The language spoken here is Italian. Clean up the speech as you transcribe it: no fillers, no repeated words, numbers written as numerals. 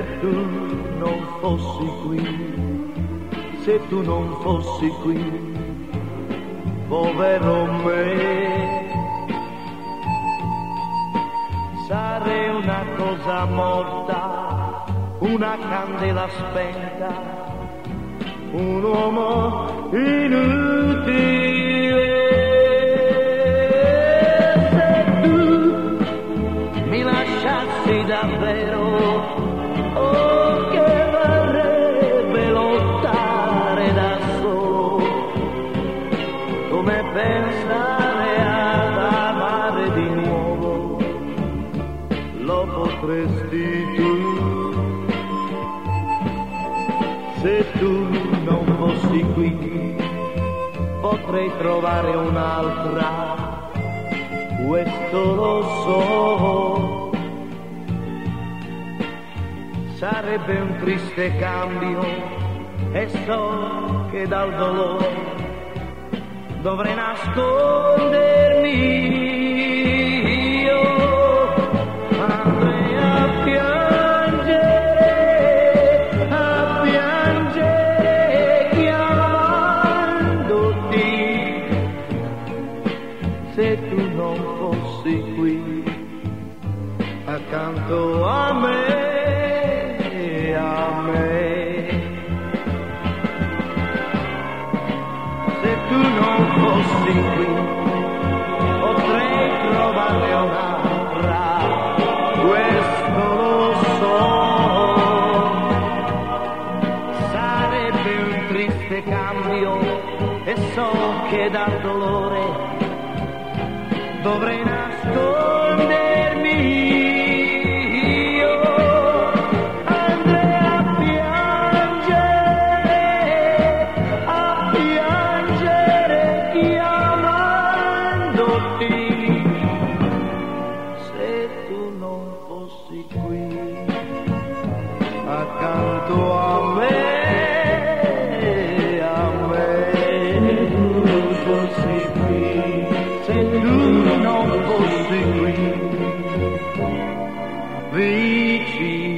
Se tu non fossi qui, se tu non fossi qui, povero me, sarei una cosa morta, una candela spenta, un uomo inutile. Se tu mi lasciassi davvero, oh che varrebbe lottare da solo, come pensare ad amare di nuovo, lo potresti tu. Se tu non fossi qui, potrei trovare un'altra, questo lo so. Sarebbe un triste cambio e so che dal dolore dovrei nascondermi. Se tu non fossi qui accanto a me, se tu non fossi qui potrei trovare un'altra, questo lo so. Sarebbe un triste cambio e so che dal dolore dovrei nascondermi. Io andrei a piangere chiamandoti. Se tu non fossi qui accanto a me, se tu non fossi qui vicino